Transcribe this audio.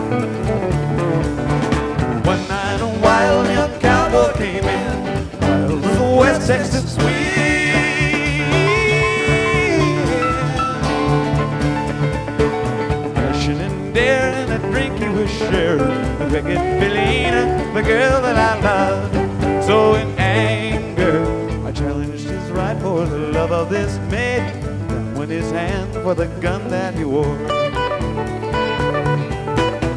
One night a wild young cowboy came in, wild as a West Texas wind, rushing and daring, a drink he was sharing with wicked Felina, the girl that I loved. So in anger, I challenged his right for the love of this maid, went his hand for the gun that he wore.